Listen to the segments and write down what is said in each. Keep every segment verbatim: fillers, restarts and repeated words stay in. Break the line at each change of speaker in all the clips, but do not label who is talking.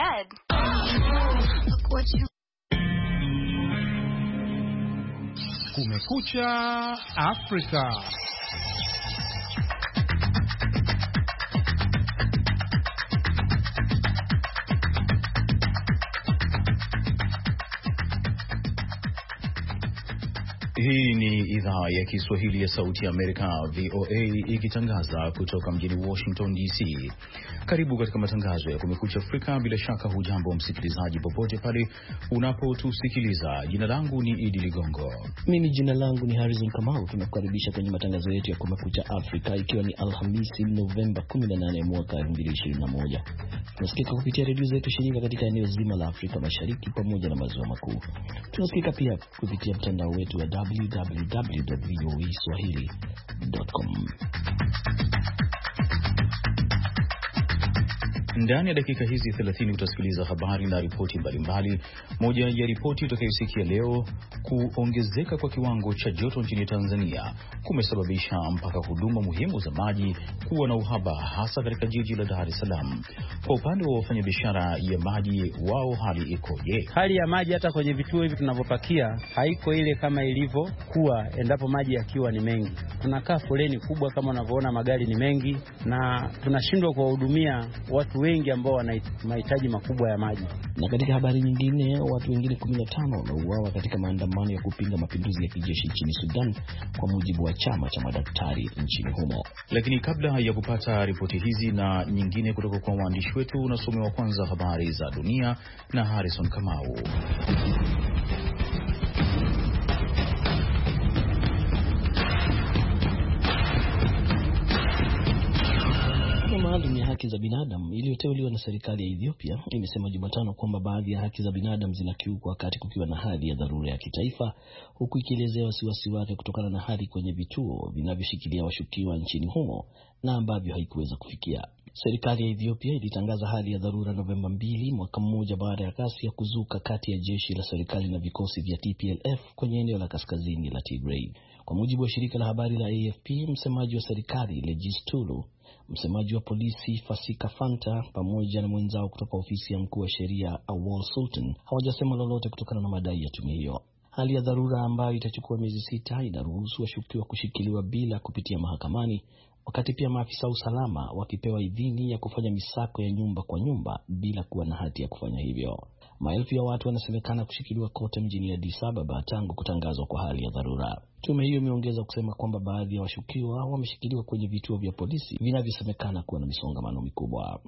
bed. Look what you...
Kumekucha Afrika. Hii ni idhaa ya Kiswahili ya Sauti ya Amerika, V O A, ikitangaza kutoka mjini Washington D C. Karibu katika matangazo ya Kumekucha Afrika. Bila shaka hujambo msikilizaji popote pale unapotusikiliza. Jina langu ni Idi Ligongo.
Mimi jina langu ni Harrison Kamau. Tunakukaribisha kwenye matangazo yetu ya Kumekucha Afrika, ikiwa ni Alhamisi Novemba kumi na nane mwaka elfu mbili ishirini na moja. Tunasikika kupitia redio zetu shirika katika eneo zima la Afrika Mashariki pamoja na maziwa makuu. Tunasikika pia kupitia mtandao wetu wa w w w dot v o a swahili dot com.
Ndani ya dakika hizi thelathini utasikiliza habari na ripoti mbalimbali. Moja ya ripoti utakayosikia leo, kuongezeka kwa kiwango cha joto nchini Tanzania kumesababisha mpaka huduma muhimu za maji kuwa na uhaba, hasa katika jiji la Dar es Salaam. Kwa upande wa wafanyabiashara ya maji, wao hali ikoje?
Hali ya maji hata kwenye vituo hivi tunavyopakia haiko ile kama ilivyokuwa endapo maji yakiwa ni mengi. Tunakaa foleni kubwa, kama unavyoona magari ni mengi, na tunashindwa kuwahudumia watu wengi ambao wana mahitaji makubwa ya maji.
Na katika habari nyingine, watu wengine kumi na tano wameuawa katika maandamano ya kupinga mapinduzi ya kijeshi nchini Sudan, kwa mujibu wa chama cha madaktari nchini humo.
Lakini kabla ya kupata ripoti hizi na nyingine kutoka kwa waandishi wetu, unasomewa kwanza habari za dunia na Harrison Kamau.
Maalum ya haki za binadamu iliyoteuliwa na serikali ya Ethiopia imesema Jumatano kwamba baadhi ya haki za binadamu zinakiukwa wakati kukiwa na hali ya dharura ya kitaifa, huku ikielezea wasiwasi wake kutokana na hali kwenye vituo vinavyoshikilia washukiwa nchini humo na ambavyo haikuweza kufikia. Serikali ya Ethiopia ilitangaza hali ya dharura Novemba mbili, mwaka mmoja baada ya ghasia kuzuka kati ya jeshi la serikali na vikosi vya T P L F kwenye eneo la kaskazini la Tigray. Kwa mujibu wa shirika la habari la A F P, msemaji wa serikali Legis Tulu, msemaji wa polisi Fasika Fanta pamoja na mwenzao kutoka ofisi ya mkuu wa sheria Awol Sultan hawajasema lolote kutokana na madai ya tume hiyo. Hali ya dharura ambayo itachukua miezi sita inaruhusu washukiwa kushikiliwa bila kupitia mahakamani, wakati pia maafisa wa usalama wakipewa idhini ya kufanya misako ya nyumba kwa nyumba bila kuwa na hati ya kufanya hivyo. Maelfu ya watu wanasemekana kushikiliwa kote mjini Addis Ababa tangu kutangazwa kwa hali ya dharura. Tume hiyo imeongeza kusema kwamba baadhi ya washukiwa wameshikiliwa kwenye vituo vya polisi vinavyosemekana kuwa na misongamano mikubwa.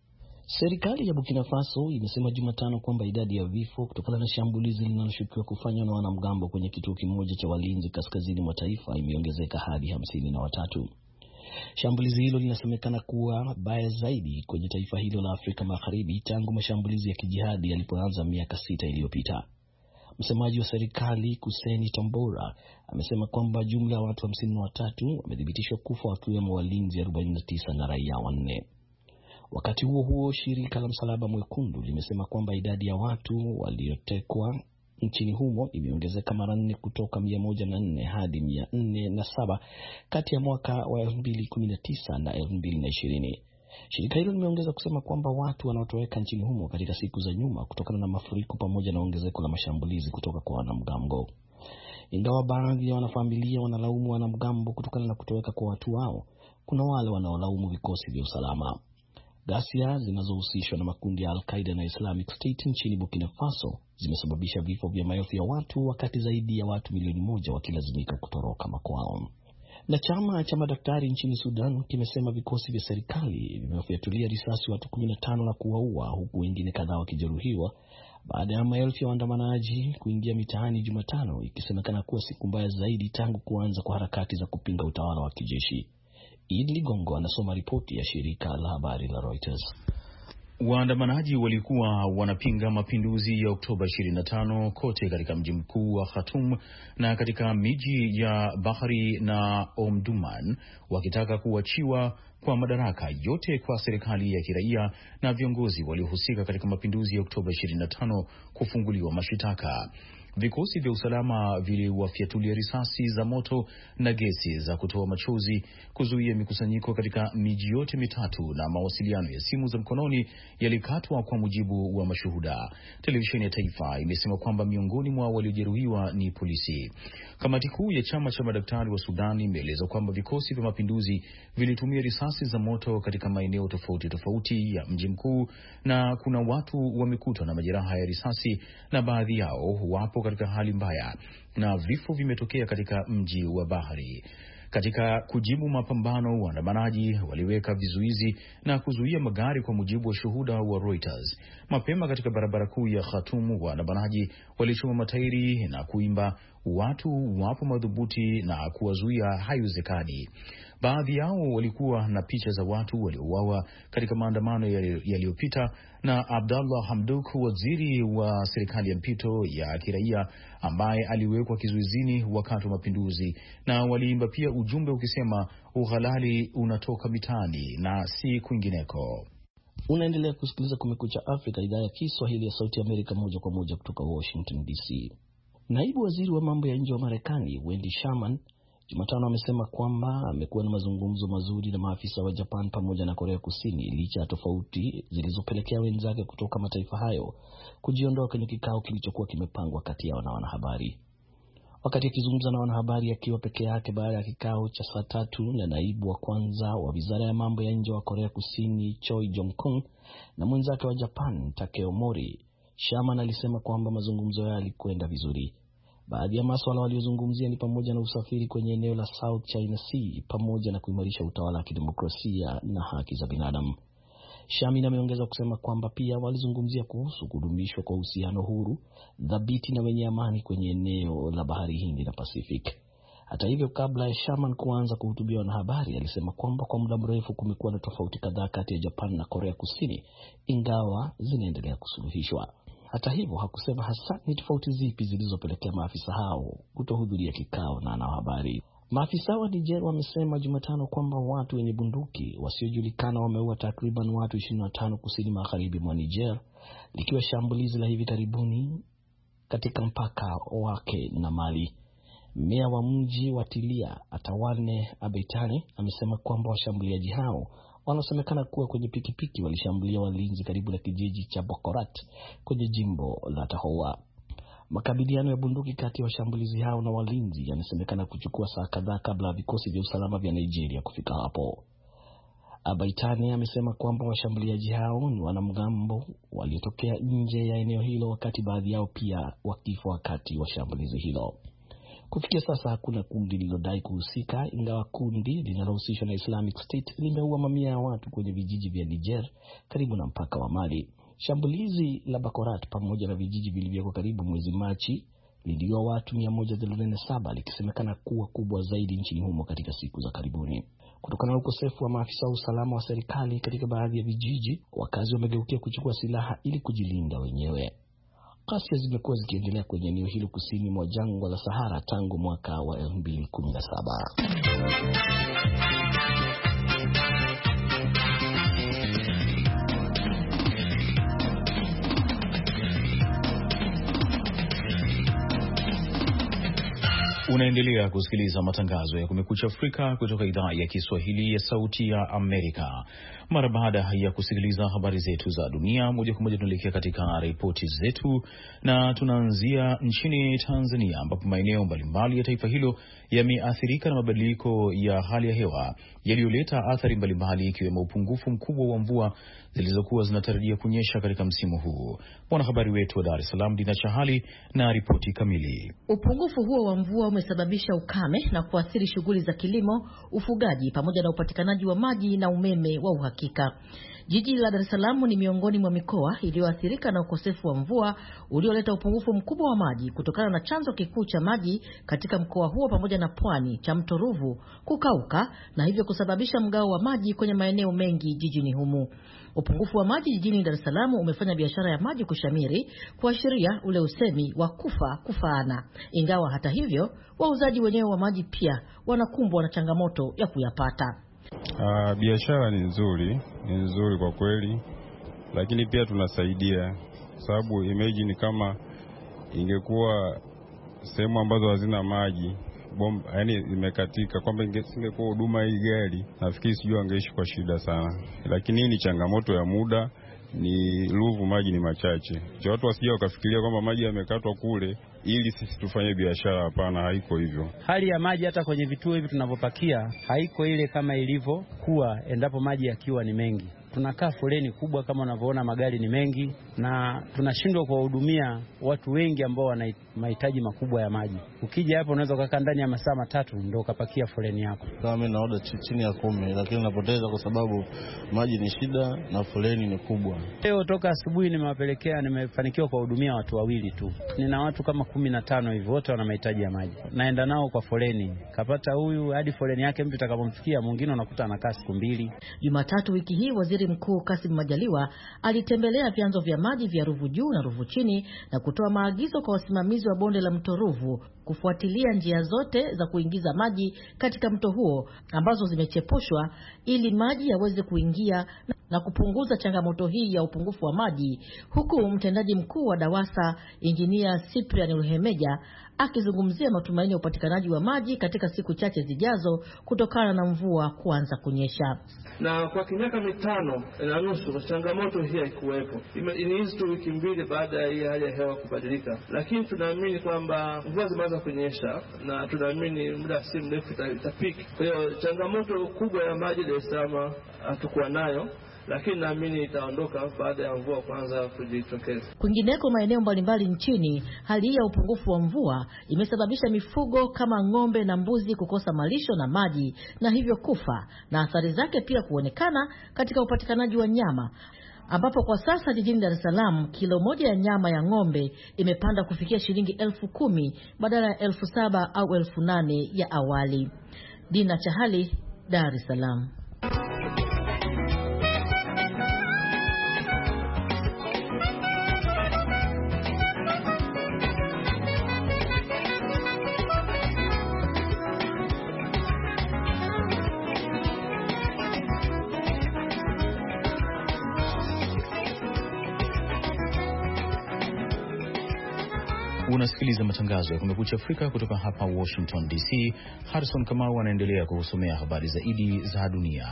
Serikali ya Burkina Faso imesema Jumatano kwamba idadi ya vifo kutokana na shambulizi linaloshukiwa kufanywa na wanamgambo kwenye kituo kimoja cha walinzi kaskazini mwa taifa imeongezeka hadi hamsini na watatu. Shambulizi hilo linasemekana kuwa baya zaidi kwenye taifa hilo la Afrika Magharibi tangu mashambulizi ya kijihadi yalipoanza miaka sita iliyopita. Msemaji wa serikali Kuseni Tambora amesema kwamba jumla ya watu hamsini na watatu wamethibitishwa kufa, wakiwemo walinzi arobaini na tisa na raia wanne. Wakati huo huo, shirika la Msalaba Mwekundu limesema kwamba idadi ya watu waliotekwa nchini humo imeongezeka mara nne kutoka mia moja na nne hadi mia nne na saba kati ya mwaka wa elfu mbili kumi na tisa na elfu mbili ishirini. Shirika hilo limeongeza kusema kwamba watu wanaotoweka nchini humo katika siku za nyuma kutokana na mafuriko pamoja na ongezeko la mashambulizi kutoka kwa wanamgambo. Ingawa baadhi ya wanafamilia wanalaumu wanamgambo kutokana na kutoweka kwa watu wao, kuna wale wanaolaumu vikosi vya usalama. Ghasia zinazohusishwa na makundi ya Al-Qaeda na Islamic State nchini Burkina Faso zimesababisha vifo vya maelfu ya watu, wakati zaidi ya watu milioni moja wakilazimika kutoroka makwao. Na chama cha madaktari nchini Sudan kimesema vikosi vya serikali vimewafyatulia risasi watu kumi na tano na kuwaua, huku wengine kadhaa wakijeruhiwa baada ya maelfu ya waandamanaji kuingia mitaani Jumatano, ikisemekana kuwa siku mbaya zaidi tangu kuanza kwa harakati za kupinga utawala wa kijeshi. Idi Ligongo anasoma ripoti ya shirika la habari la Reuters.
Waandamanaji walikuwa wanapinga mapinduzi ya Oktoba ishirini na tano kote katika mji mkuu wa Khartoum na katika miji ya Bahri na Omdurman, wakitaka kuachiwa kwa madaraka yote kwa serikali ya kiraia na viongozi waliohusika katika mapinduzi ya Oktoba ishirini na tano kufunguliwa mashitaka. Vikosi vya usalama viliwafyatulia risasi za moto na gesi za kutoa machozi kuzuia mikusanyiko katika miji yote mitatu, na mawasiliano ya simu za mkononi yalikatwa kwa mujibu wa mashuhuda. Televisheni ya taifa imesema kwamba miongoni mwa waliojeruhiwa ni polisi. Kamati kuu ya chama cha madaktari wa Sudan imeeleza kwamba vikosi vya mapinduzi vilitumia risasi za moto katika maeneo tofauti tofauti ya mji mkuu, na kuna watu wamekutwa na majeraha ya risasi na baadhi yao wapo katika hali mbaya, na vifo vimetokea katika mji wa Bahari. Katika kujibu mapambano, waandamanaji waliweka vizuizi na kuzuia magari kwa mujibu wa shuhuda wa Reuters. Mapema katika barabara kuu ya Khartoum, waandamanaji walichoma matairi na kuimba watu wapo madhubuti na kuwazuia haiwezekani. Baadhi yao walikuwa na picha za watu waliouawa katika maandamano yaliyopita, na Abdallah Hamdok, waziri wa serikali ya mpito ya kiraia ambaye aliwekwa kizuizini wakati wa mapinduzi, na waliimba pia ujumbe ukisema uhalali unatoka mitaani na si kwingineko.
Unaendelea kusikiliza Kumekucha Afrika, idhaa ya Kiswahili ya Sauti ya Amerika, moja kwa moja kutoka Washington D C. Naibu waziri wa mambo ya nje wa Marekani Wendy Sherman Jumatano amesema kwamba amekuwa na mazungumzo mazuri na maafisa wa Japan pamoja na Korea Kusini licha ya tofauti zilizopelekea wenzake kutoka mataifa hayo kujiondoa kwenye kikao kilichokuwa kimepangwa kati yao na wanahabari. Wakati akizungumza na wanahabari akiwa peke yake baada ya kikao cha saa tatu na naibu wa kwanza wa wizara ya mambo ya nje wa Korea Kusini Choi Jong-kung na mwenzake wa Japan Takeo Mori, Sherman alisema kwamba mazungumzo yao yalikwenda vizuri. Baadhi ya masuala waliozungumzia ni pamoja na usafiri kwenye eneo la South China Sea pamoja na kuimarisha utawala wa kidemokrasia na haki za binadamu. Sherman ameongeza kusema kwamba pia walizungumzia kuhusu kudumishwa kwa uhusiano huru, dhabiti na wenye amani kwenye eneo la Bahari Hindi na Pacific. Hata hivyo, kabla ya Sherman kuanza kuhutubia wanahabari, alisema kwamba kwa muda mrefu kumekuwa na tofauti kadhaa kati ya Japan na Korea Kusini, ingawa zinaendelea kusuluhishwa. Hata hivyo, hakusema hasa ni tofauti zipi zilizopelekea maafisa hao kutohudhuria kikao na wanahabari. Maafisa wa Niger wamesema Jumatano kwamba watu wenye bunduki wasiojulikana wameua takriban watu ishirini na tano kusini magharibi mwa Niger, likiwa shambulizi la hivi karibuni katika mpaka wake na Mali. Meya wa mji wa Tilia Atawane Abeitane amesema kwamba washambuliaji hao wanasemekana kuwa kwenye pikipiki walishambulia walinzi karibu na kijiji cha Bokorat kwenye jimbo la Tahoua. Makabiliano ya bunduki kati ya washambulizi hao na walinzi yanasemekana kuchukua saa kadhaa kabla ya vikosi vya usalama vya Nigeria kufika hapo. Abaitane amesema kwamba washambuliaji hao ni wanamgambo waliotokea nje ya eneo hilo, wakati baadhi yao pia wakifa wakati wa shambulizi hilo. Kufikia sasa hakuna kundi lililodai kuhusika, ingawa kundi linalohusishwa na Islamic State limeua mamia ya watu kwenye vijiji vya Niger karibu na mpaka wa Mali. Shambulizi la Bakorat pamoja na vijiji vilivyoko karibu mwezi Machi liliua watu mia moja thelathini na saba, likisemekana kuwa kubwa zaidi nchini humo katika siku za karibuni. Kutokana na ukosefu wa maafisa wa usalama wa serikali katika baadhi ya vijiji, wakazi wamegeukia kuchukua silaha ili kujilinda wenyewe. Ghasia zimekuwa zikiendelea kwenye eneo hilo kusini mwa jangwa la Sahara tangu mwaka wa elfu mbili kumi na saba.
Unaendelea kusikiliza matangazo ya Kumekucha Afrika kutoka idhaa ya Kiswahili ya Sauti ya Amerika. Mara baada ya kusikiliza habari zetu za dunia, moja kwa moja tunaelekea katika ripoti zetu, na tunaanzia nchini Tanzania ambapo maeneo mbalimbali ya taifa hilo yameathirika na mabadiliko ya hali ya hewa yaliyoleta athari mbalimbali, ikiwemo upungufu mkubwa wa mvua zilizokuwa zinatarajia kunyesha katika msimu huu. Mwanahabari wetu wa Dar es Salaam Dina Chahali na ripoti kamili.
Upungufu huo wa mvua umesababisha ukame na kuathiri shughuli za kilimo, ufugaji pamoja na upatikanaji wa maji na umeme wa uhakika. Jiji la Dar es Salaam ni miongoni mwa mikoa iliyoathirika na ukosefu wa mvua ulioleta upungufu mkubwa wa maji kutokana na chanzo kikuu cha maji katika mkoa huo pamoja na pwani cha Mto Ruvu kukauka, na hivyo kusababisha mgao wa maji kwenye maeneo mengi jijini humu. Upungufu wa maji jijini Dar es Salaam umefanya biashara ya maji kushamiri, kuashiria ule usemi wa kufa kufaana. Ingawa hata hivyo, wauzaji wenyewe wa maji pia wanakumbwa na changamoto ya kuyapata.
Uh, biashara ni nzuri, ni nzuri kwa kweli, lakini pia tunasaidia, sababu imagine kama ingekuwa sehemu ambazo hazina maji bomba, yani imekatika, kwamba ingekuwa huduma hii gari, nafikiri sijui angeishi kwa shida sana. Lakini hii ni changamoto ya muda, ni Ruvu maji ni machache. Je, watu wasije wakafikiria kwamba maji yamekatwa kule ili sisi tufanye biashara? Hapana, haiko hivyo.
Hali ya maji hata kwenye vituo hivi tunavyopakia haiko ile kama ilivyo kuwa endapo maji yakiwa ni mengi. Tunakaa foleni kubwa kama unavyoona, magari ni mengi na tunashindwa kuwahudumia watu wengi ambao wana mahitaji makubwa ya maji. Ukija hapo unaweza kukaa ndani ya masaa matatu ndio ukapakia foleni yako.
Kama mimi naoda chini ya kumi, lakini napoteza kwa sababu maji ni shida na foleni ni kubwa.
Leo toka asubuhi nimewapelekea, nimefanikiwa kuwahudumia watu wawili tu. Nina watu kama kumi na tano hivi, wote wana mahitaji ya maji. Naenda nao kwa foleni. Kapata huyu hadi foleni yake mpita itakapomfikia, mwingine unakuta anakaa siku mbili.
Jumatatu wiki hii Waziri Mkuu Kassim Majaliwa alitembelea vyanzo vya maji vya Ruvu Juu na Ruvu Chini na kutoa maagizo kwa wasimamizi wa bonde la mto Ruvu kufuatilia njia zote za kuingiza maji katika mto huo ambazo zimechepushwa ili maji yaweze kuingia na kupunguza changamoto hii ya upungufu wa maji, huku mtendaji mkuu wa DAWASA Injinia Cyprian Ruhemeja akizungumzia matumaini ya upatikanaji wa maji katika siku chache zijazo kutokana na mvua kuanza kunyesha.
Na kwa miaka mitano na nusu changamoto hii haikuwepo. Ni hizi tu wiki mbili baada ya hii hali ya hewa kubadilika, lakini tunaamini kwamba mvua zimeanza kunyesha na tunaamini muda si mrefu itapiki. Kwa hiyo changamoto kubwa ya maji Dar es Salaam hatukuwa nayo, lakini naamini itaondoka baada ya mvua kwanza kujitokeza.
Kwingineko maeneo mbalimbali nchini, hali ya upungufu wa mvua imesababisha mifugo kama ng'ombe na mbuzi kukosa malisho na maji na hivyo kufa, na athari zake pia kuonekana katika upatikanaji wa nyama, ambapo kwa sasa jijini Dar es Salaam kilo moja ya nyama ya ng'ombe imepanda kufikia shilingi elfu kumi badala ya elfu saba au elfu nane ya awali. Dina Chahali, Dar es Salaam.
Unasikiliza matangazo ya Kumekucha Afrika kutoka hapa Washington D C. Harrison Kamau anaendelea kukusomea habari zaidi za dunia.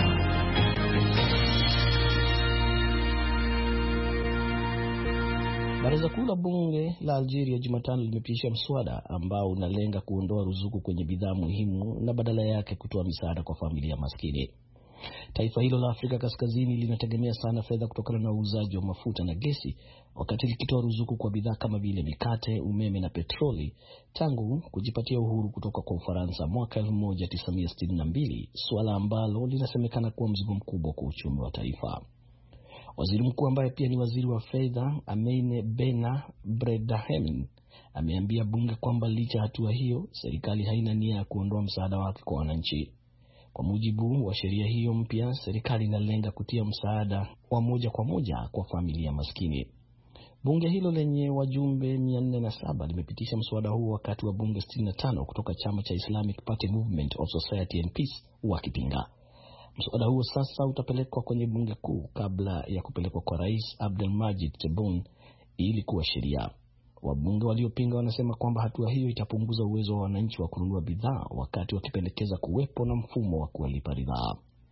Baraza kuu la bunge la Algeria Jumatano limepitisha mswada ambao unalenga kuondoa ruzuku kwenye bidhaa muhimu na badala yake kutoa misaada kwa familia maskini. Taifa hilo la Afrika Kaskazini linategemea sana fedha kutokana na uuzaji wa mafuta na gesi, wakati likitoa ruzuku kwa bidhaa kama vile mikate, umeme na petroli tangu kujipatia uhuru kutoka kwa Ufaransa mwaka elfu moja tisa mia sitini na mbili, suala ambalo linasemekana kuwa mzigo mkubwa kwa uchumi wa taifa. Waziri mkuu ambaye pia ni waziri wa fedha, Ameine Bena Bredahem, ameambia bunge kwamba licha hatua hiyo, serikali haina nia ya kuondoa msaada wake kwa wananchi. Kwa mujibu wa sheria hiyo mpya, serikali inalenga kutia msaada wa moja kwa moja kwa familia maskini. Bunge hilo lenye wajumbe mia nne na saba limepitisha mswada huo wakati wa bunge sitini na tano kutoka chama cha Islamic Party Movement of Society and Peace wakipinga. Mswada huo sasa utapelekwa kwenye bunge kuu kabla ya kupelekwa kwa Rais Abdelmadjid Tebboune ili kuwa sheria. Wabunge waliopinga wanasema kwamba hatua hiyo itapunguza uwezo wa wananchi wa kununua bidhaa, wakati wakipendekeza kuwepo na mfumo wa kulipa ridhaa.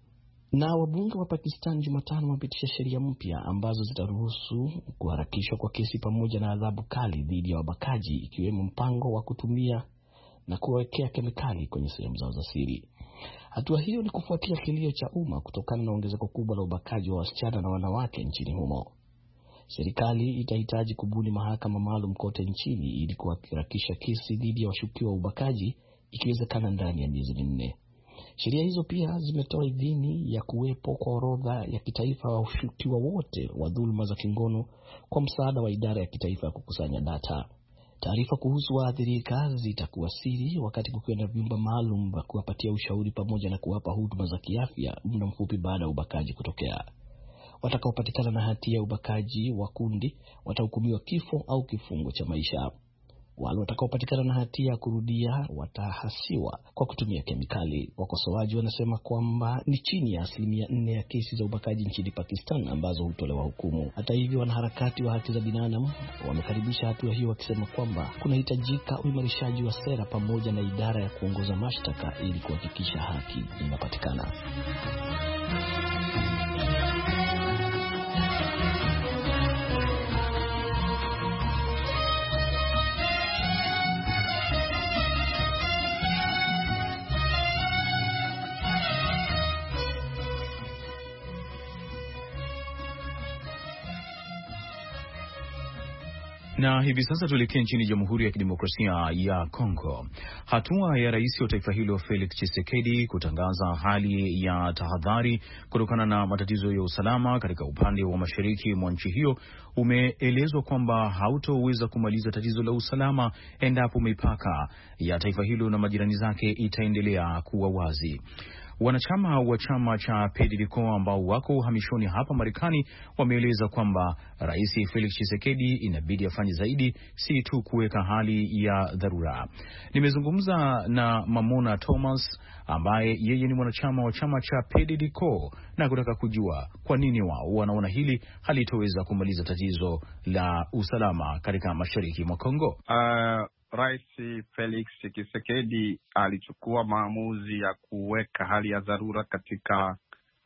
Na wabunge wa Pakistan Jumatano wamepitisha sheria mpya ambazo zitaruhusu kuharakishwa kwa kesi pamoja na adhabu kali dhidi ya wabakaji, ikiwemo mpango wa kutumia na kuwekea kemikali kwenye sehemu zao za siri. Hatua hiyo ni kufuatia kilio cha umma kutokana na ongezeko kubwa la ubakaji wa wasichana na wanawake nchini humo. Serikali itahitaji kubuni mahakama maalum kote nchini ili kuharakisha kesi dhidi ya washukiwa wa ubakaji, ikiwezekana ndani ya miezi minne. Sheria hizo pia zimetoa idhini ya kuwepo kwa orodha ya kitaifa wa washukiwa wote wa dhuluma za kingono kwa msaada wa idara ya kitaifa ya kukusanya data. Taarifa kuhusu waathirika zitakuwa siri, wakati kukiwa na vyumba maalum vya kuwapatia ushauri pamoja na kuwapa huduma za kiafya muda mfupi baada ya ubakaji kutokea. Watakaopatikana na hatia ya ubakaji wa kundi watahukumiwa kifo au kifungo cha maisha. Wale watakaopatikana na hatia ya kurudia watahasiwa kwa kutumia kemikali. Wakosoaji wanasema kwamba ni chini ya asilimia nne ya kesi za ubakaji nchini Pakistan ambazo hutolewa hukumu. Hata hivyo, wanaharakati wa haki za binadamu wamekaribisha hatua hiyo, wakisema kwamba kunahitajika uimarishaji wa sera pamoja na idara ya kuongoza mashtaka ili kuhakikisha haki inapatikana.
Na hivi sasa tuelekee nchini Jamhuri ya Kidemokrasia ya Kongo. Hatua ya rais wa taifa hilo Felix Tshisekedi kutangaza hali ya tahadhari kutokana na matatizo ya usalama katika upande wa mashariki mwa nchi hiyo umeelezwa kwamba hautoweza kumaliza tatizo la usalama endapo mipaka ya taifa hilo na majirani zake itaendelea kuwa wazi. Wanachama wa chama cha P D D C O ambao wako uhamishoni hapa Marekani wameeleza kwamba Rais Felix Tshisekedi inabidi afanye zaidi, si tu kuweka hali ya dharura. Nimezungumza na Mamona Thomas ambaye yeye ni mwanachama wa chama cha P D D C O na kutaka kujua kwa nini wao wanaona hili halitoweza kumaliza tatizo la usalama katika mashariki mwa Kongo.
Uh... Rais Felix Tshisekedi alichukua maamuzi ya kuweka hali ya dharura katika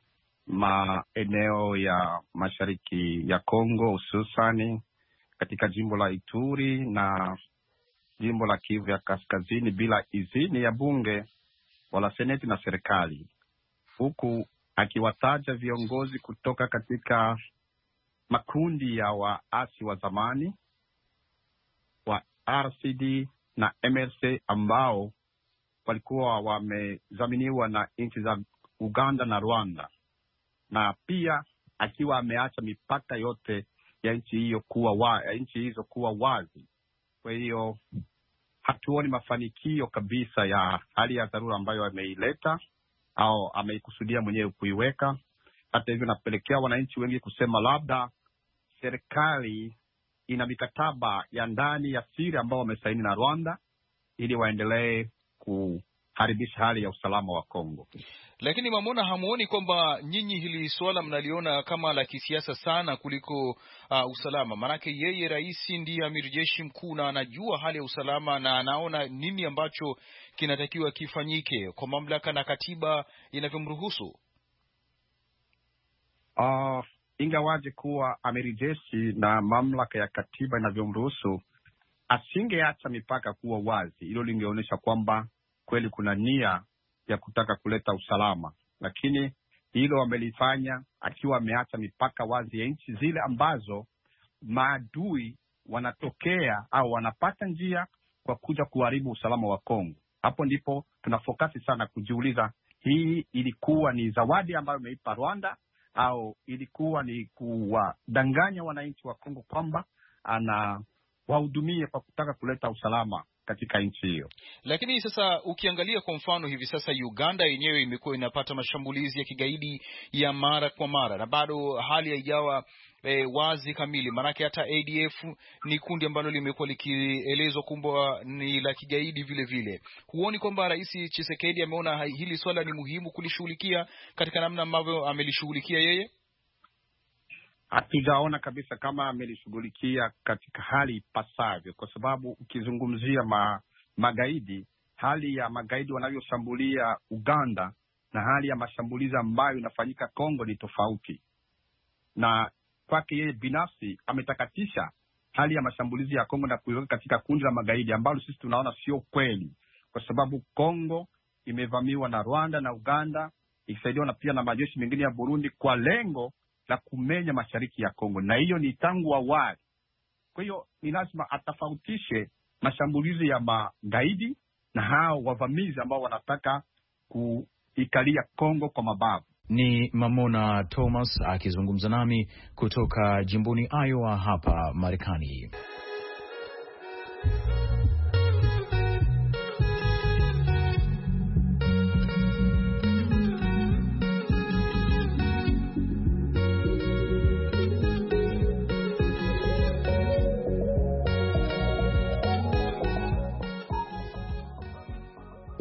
maeneo ya mashariki ya Kongo, hususani katika jimbo la Ituri na jimbo la Kivu ya Kaskazini bila idhini ya bunge wala seneti na serikali, huku akiwataja viongozi kutoka katika makundi ya waasi wa zamani wa R C D na M L C ambao walikuwa wamezaminiwa na nchi za Uganda na Rwanda, na pia akiwa ameacha mipaka yote ya nchi hiyo kuwa wa, ya nchi hizo kuwa wazi. Kwa hiyo hatuoni mafanikio kabisa ya hali ya dharura ambayo ameileta au ameikusudia mwenyewe kuiweka. Hata hivyo napelekea wananchi wengi kusema labda serikali ina mikataba ya ndani ya siri ambao wamesaini na Rwanda ili waendelee kuharibisha hali ya usalama wa Kongo.
Lakini Mamona, hamuoni kwamba nyinyi hili swala mnaliona kama la kisiasa sana kuliko uh, usalama? Manake yeye rais ndiye amiri jeshi mkuu na anajua hali ya usalama na anaona nini ambacho kinatakiwa kifanyike kwa mamlaka na katiba inavyomruhusu.
Ah, uh, ingawaje kuwa amiri jeshi na mamlaka ya katiba inavyomruhusu, asingeacha mipaka kuwa wazi. Hilo lingeonyesha kwamba kweli kuna nia ya kutaka kuleta usalama, lakini hilo amelifanya akiwa ameacha mipaka wazi ya nchi zile ambazo maadui wanatokea au wanapata njia kwa kuja kuharibu usalama wa Kongo. Hapo ndipo tunafokasi sana kujiuliza, hii ilikuwa ni zawadi ambayo imeipa Rwanda au ilikuwa ni kuwadanganya wananchi wa Kongo kwamba ana wahudumie kwa kutaka kuleta usalama katika nchi hiyo?
Lakini sasa ukiangalia kwa mfano hivi sasa Uganda yenyewe imekuwa inapata mashambulizi ya kigaidi ya mara kwa mara na bado hali haijawa e, wazi kamili. Maanake hata A D F ni kundi ambalo limekuwa likielezwa kwamba ni la kigaidi vile vile. Huoni kwamba Rais Tshisekedi ameona hili swala ni muhimu kulishughulikia katika namna ambavyo amelishughulikia yeye?
Hatujaona kabisa kama amelishughulikia katika hali ipasavyo, kwa sababu ukizungumzia ma, magaidi, hali ya magaidi wanavyoshambulia Uganda na hali ya mashambulizi ambayo inafanyika Kongo ni tofauti. Na kwake yeye binafsi ametakatisha hali ya mashambulizi ya Kongo na kuiweka katika kundi la magaidi ambalo sisi tunaona sio kweli, kwa sababu Kongo imevamiwa na Rwanda na Uganda ikisaidiwa na pia na majeshi mengine ya Burundi kwa lengo la kumenya mashariki ya Kongo, na hiyo ni tangu awali. Kwa hiyo ni lazima atafautishe mashambulizi ya magaidi na hao wavamizi ambao wanataka kuikalia Kongo kwa mabavu.
Ni Mamona Thomas akizungumza nami kutoka jimboni Iowa hapa Marekani.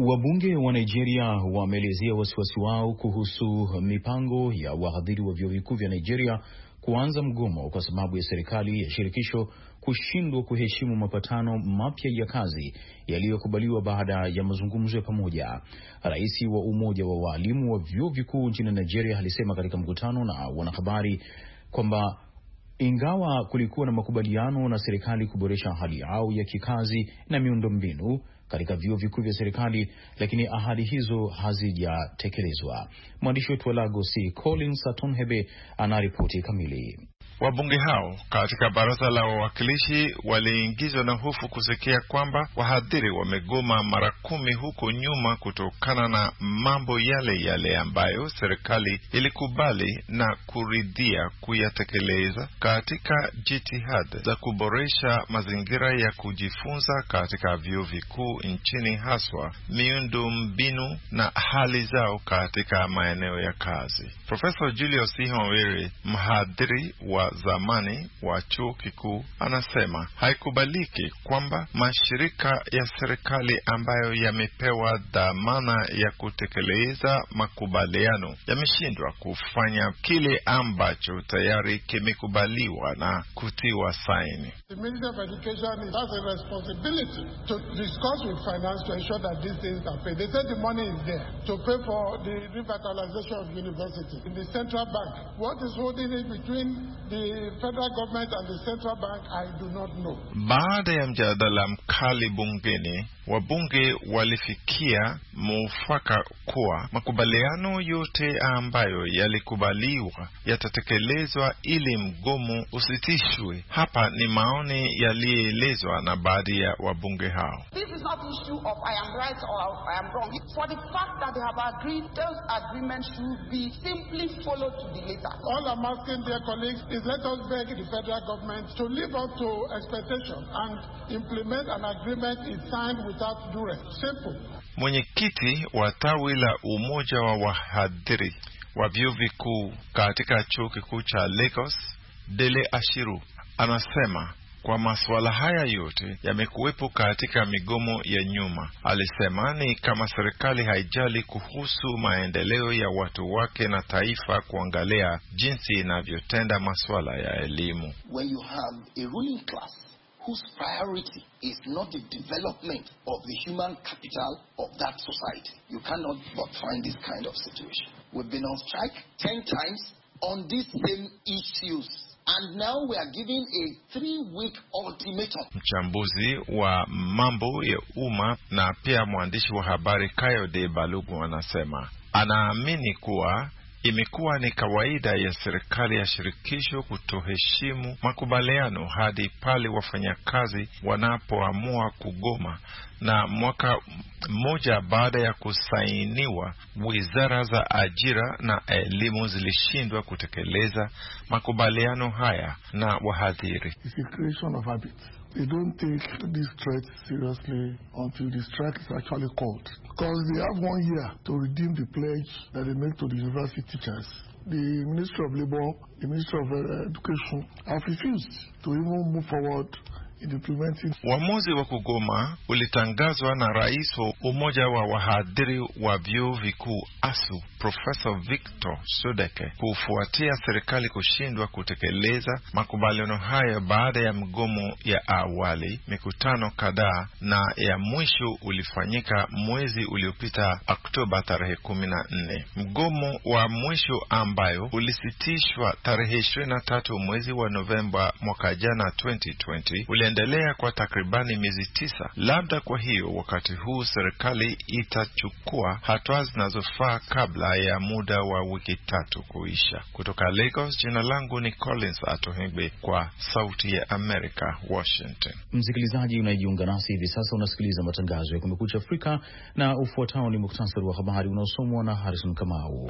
Wabunge wa Nigeria wameelezea wasiwasi wao kuhusu mipango ya wahadhiri wa vyuo vikuu vya Nigeria kuanza mgomo kwa sababu ya serikali ya shirikisho kushindwa kuheshimu mapatano mapya ya kazi yaliyokubaliwa baada ya mazungumzo ya pamoja. Rais wa umoja wa walimu wa vyuo vikuu nchini Nigeria alisema katika mkutano na wanahabari kwamba ingawa kulikuwa na makubaliano na serikali kuboresha hali yao ya kikazi na miundombinu katika vyuo vikuu vya serikali, lakini ahadi hizo hazijatekelezwa. Mwandishi wetu wa Lagos Collins Atonhebe anaripoti kamili.
Wabunge hao katika baraza la wawakilishi waliingizwa na hofu kusikia kwamba wahadhiri wamegoma mara kumi huko nyuma kutokana na mambo yale yale ambayo serikali ilikubali na kuridhia kuyatekeleza katika jitihada za kuboresha mazingira ya kujifunza katika vyuo vikuu nchini, haswa miundo mbinu na hali zao katika maeneo ya kazi. Profesa Julius Ihonwere, mhadhiri wa zamani wa chuo kikuu, anasema haikubaliki kwamba mashirika ya serikali ambayo yamepewa dhamana ya kutekeleza makubaliano yameshindwa kufanya kile ambacho tayari kimekubaliwa na kutiwa saini.
The Ministry of Education has a responsibility to discuss with finance to ensure that these things are paid. They said the money is there to pay for the revitalization of university. In the central bank, what is holding it between the federal government and the central bank, I do not know.
Baada ya mjadala mkali bungeni, wabunge walifikia mwafaka kuwa makubaliano yote ambayo yalikubaliwa yatatekelezwa ili mgomo usitishwe. Hapa ni maoni yaliyoelezwa na baadhi ya wabunge hao.
This is not issue of I am right or I am wrong. For the fact that they have agreed, those agreements should be simply followed to the letter.
All I'm asking, dear colleagues, is let us beg the federal government to live up to expectation and implement an agreement is signed without duress. Simple.
Mwenyekiti wa tawi la umoja wa wahadhiri wa vyuo vikuu katika chuo kikuu cha Lagos, Dele Ashiru, anasema kwa masuala haya yote yamekuwepo katika migomo ya nyuma. Alisema ni kama serikali haijali kuhusu maendeleo ya watu wake na taifa kuangalia jinsi inavyotenda masuala ya elimu.
When you have a ruling class whose priority is not the development of the human capital of that society, you cannot but find this kind of situation. We've been on strike ten times on these same issues. And now we are giving a three-week ultimatum.
Mchambuzi wa mambo ya umma na pia mwandishi wa habari Kayode Balogun anasema anaamini kuwa imekuwa ni kawaida ya serikali ya shirikisho kutoheshimu makubaliano hadi pale wafanyakazi wanapoamua kugoma, na mwaka mmoja baada ya kusainiwa, wizara za ajira na elimu zilishindwa kutekeleza makubaliano haya na wahadhiri.
It's a creation of habits. They don't take this threat seriously until the strike is actually called. Because they have one year to redeem the pledge that they make to the university teachers. The Ministry of Labor, the Ministry of Education have refused to even move forward in implementing.
Uamuzi wa kugoma ulitangazwa na rais wa umoja wa wahadhiri wa vyuo vikuu ASU, Professor Victor Sodeke, kufuatia serikali kushindwa kutekeleza makubaliano hayo baada ya mgomo ya awali. Mikutano kadhaa na ya mwisho ulifanyika mwezi uliopita Oktoba tarehe kumi na nne. Mgomo wa mwisho ambayo ulisitishwa tarehe ishirini na tatu mwezi wa Novemba mwaka jana twenty twenty uliendelea kwa takribani miezi tisa. Labda kwa hiyo wakati huu serikali itachukua hatua zinazofaa kabla ya muda wa wiki tatu kuisha. Kutoka Lagos, jina langu ni Collins Atohengbe kwa Sauti ya Amerika, Washington.
Msikilizaji unajiunga nasi hivi sasa, unasikiliza matangazo ya Kumekucha Afrika, na ufuatao ni muktasari wa habari unaosomwa na Harrison Kamau.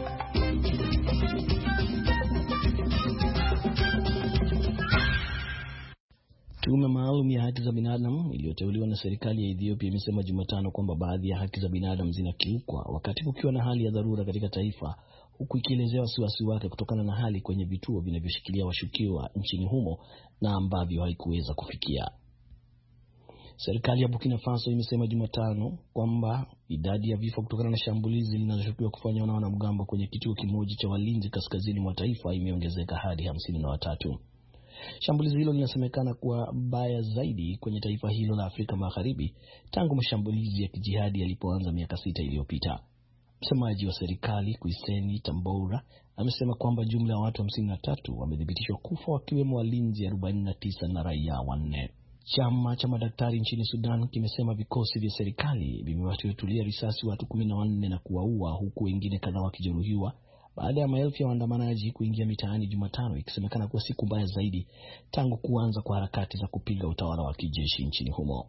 Tume maalum ya haki za binadamu iliyoteuliwa na serikali ya Ethiopia imesema Jumatano kwamba baadhi ya haki za binadamu zinakiukwa wakati kukiwa na hali ya dharura katika taifa, huku ikielezea wasiwasi wake kutokana na hali kwenye vituo vinavyoshikilia washukiwa nchini humo na ambavyo haikuweza kufikia. Serikali ya Burkina Faso imesema Jumatano kwamba idadi ya vifo kutokana na shambulizi linaloshukiwa kufanywa na wanamgambo kwenye kituo kimoja cha walinzi kaskazini mwa taifa imeongezeka hadi hamsini na watatu. Shambulizi hilo linasemekana kuwa baya zaidi kwenye taifa hilo la Afrika Magharibi tangu mashambulizi ya kijihadi yalipoanza miaka sita iliyopita. Msemaji wa serikali Kuiseni Tamboura amesema kwamba jumla ya watu hamsini na tatu wamethibitishwa kufa, wakiwemo walinzi arobaini na tisa na raia wanne. Chama cha madaktari nchini Sudan kimesema vikosi vya serikali vimewatulia risasi watu kumi na wanne na kuwaua, huku wengine kadhaa wakijeruhiwa baada ya maelfu ya waandamanaji kuingia mitaani Jumatano, ikisemekana kuwa siku mbaya zaidi tangu kuanza kwa harakati za kupiga utawala wa kijeshi nchini humo.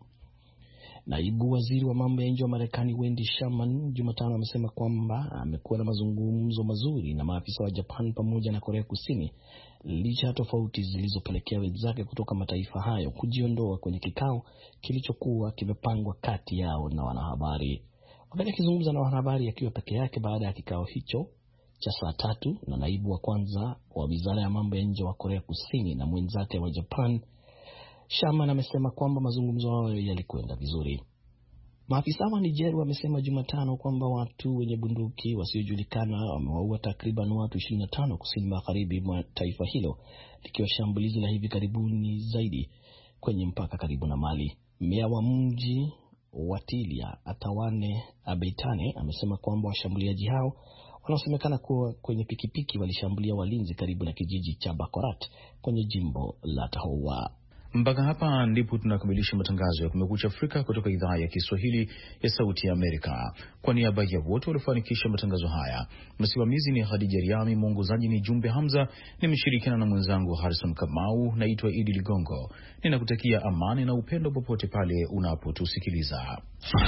Naibu waziri wa mambo ya nje wa Marekani Wendy Sherman Jumatano amesema kwamba amekuwa na mazungumzo mazuri na maafisa wa Japan pamoja na Korea Kusini licha ya tofauti zilizopelekea wenzake kutoka mataifa hayo kujiondoa kwenye kikao kilichokuwa kimepangwa kati yao na wanahabari. Wakati akizungumza na wanahabari akiwa peke yake baada ya kikao hicho cha saa tatu na naibu wa kwanza wa wizara ya mambo ya nje wa Korea Kusini na mwenzake wa Japan, Sherman amesema kwamba mazungumzo hayo yalikwenda vizuri. Maafisa wa Nigeria wamesema Jumatano kwamba watu wenye bunduki wasiojulikana wamewaua takriban watu ishirini na tano kusini magharibi mwa taifa hilo, likiwa shambulizi la hivi karibuni zaidi kwenye mpaka karibu na Mali. Meya wa mji wa Tilia Atawane Abeitane amesema kwamba washambuliaji hao wanaosemekana kuwa kwenye pikipiki walishambulia walinzi karibu na kijiji cha Bakorat kwenye jimbo la Tahoua.
Mpaka hapa ndipo tunakamilisha matangazo ya Kumekucha Afrika kutoka idhaa ya Kiswahili ya Sauti ya Amerika. Kwa niaba ya wote waliofanikisha matangazo haya, msimamizi ni Khadija Riami, mwongozaji ni Jumbe Hamza, nimeshirikiana na mwenzangu Harrison Kamau. Naitwa Idi Ligongo. Ninakutakia amani na upendo popote pale unapotusikiliza.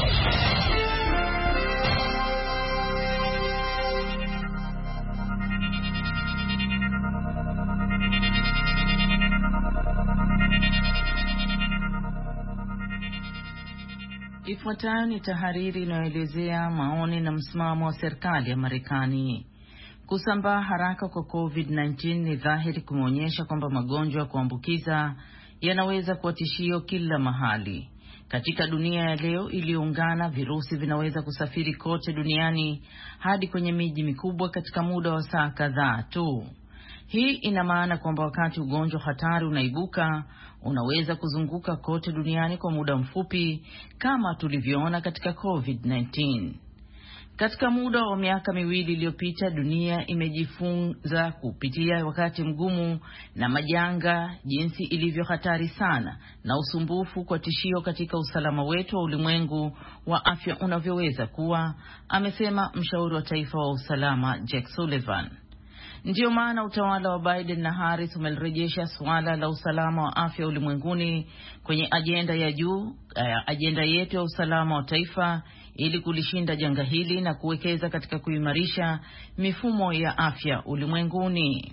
Ifuatayo ni tahariri inayoelezea maoni na msimamo wa serikali ya Marekani. Kusambaa haraka kwa COVID kumi na tisa ni dhahiri kumeonyesha kwamba magonjwa ya kuambukiza yanaweza kuwa tishio kila mahali. Katika dunia ya leo iliyoungana, virusi vinaweza kusafiri kote duniani hadi kwenye miji mikubwa katika muda wa saa kadhaa tu. Hii ina maana kwamba wakati ugonjwa hatari unaibuka, unaweza kuzunguka kote duniani kwa muda mfupi kama tulivyoona katika COVID kumi na tisa. Katika muda wa miaka miwili iliyopita, dunia imejifunza kupitia wakati mgumu na majanga jinsi ilivyo hatari sana na usumbufu kwa tishio katika usalama wetu wa ulimwengu wa afya unavyoweza kuwa, amesema mshauri wa taifa wa usalama Jake Sullivan. Ndiyo maana utawala wa Biden na Harris umerejesha swala la usalama wa afya ulimwenguni kwenye ajenda ya juu, ajenda yetu ya usalama wa taifa, ili kulishinda janga hili na kuwekeza katika kuimarisha mifumo ya afya ulimwenguni.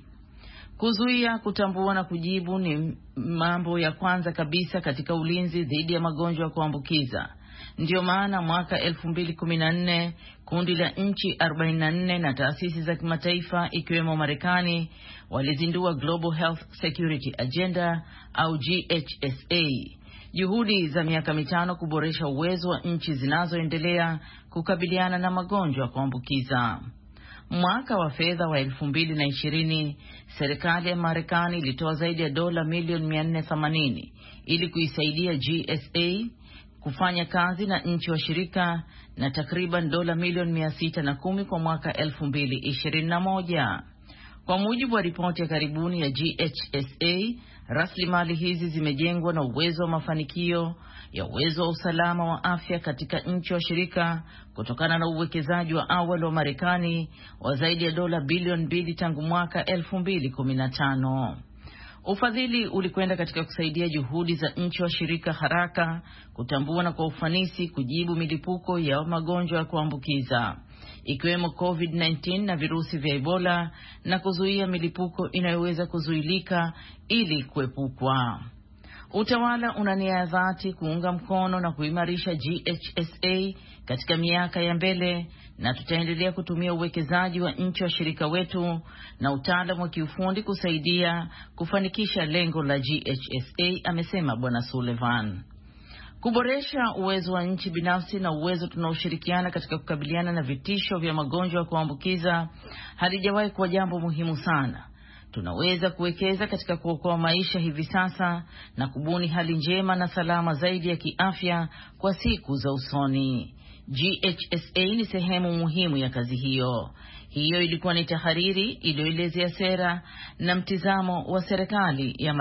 Kuzuia, kutambua na kujibu ni mambo ya kwanza kabisa katika ulinzi dhidi ya magonjwa ya kuambukiza. Ndiyo maana mwaka elfu mbili kumi na nne kundi la nchi arobaini na nne na taasisi za kimataifa ikiwemo Marekani walizindua Global Health Security Agenda au G H S A, juhudi za miaka mitano kuboresha uwezo wa nchi zinazoendelea kukabiliana na magonjwa ya kuambukiza. Mwaka wa fedha wa elfu mbili na ishirini, serikali ya Marekani ilitoa zaidi ya dola milioni mia nne themanini ili kuisaidia G S A kufanya kazi na nchi washirika, na takriban dola milioni mia sita na kumi kwa mwaka elfu mbili ishirini na moja. Kwa mujibu wa ripoti ya karibuni ya G H S A, rasilimali hizi zimejengwa na uwezo wa mafanikio ya uwezo wa usalama wa afya katika nchi washirika kutokana na uwekezaji wa awali wa Marekani wa zaidi ya dola bilioni mbili tangu mwaka elfu mbili kumi na tano. Ufadhili ulikwenda katika kusaidia juhudi za nchi washirika haraka kutambua na kwa ufanisi kujibu milipuko ya magonjwa ya kuambukiza ikiwemo COVID kumi na tisa na virusi vya Ebola, na kuzuia milipuko inayoweza kuzuilika ili kuepukwa. Utawala una nia ya dhati kuunga mkono na kuimarisha G H S A katika miaka ya mbele, na tutaendelea kutumia uwekezaji wa nchi wa shirika wetu na utaalamu wa kiufundi kusaidia kufanikisha lengo la G H S A, amesema Bwana Sullivan. Kuboresha uwezo wa nchi binafsi na uwezo tunaoshirikiana katika kukabiliana na vitisho vya magonjwa ya kuambukiza halijawahi kuwa jambo muhimu sana. Tunaweza kuwekeza katika kuokoa maisha hivi sasa na kubuni hali njema na salama zaidi ya kiafya kwa siku za usoni. G H S A ni sehemu muhimu ya kazi hiyo. Hiyo ilikuwa ni tahariri iliyoelezea sera na mtizamo wa serikali ya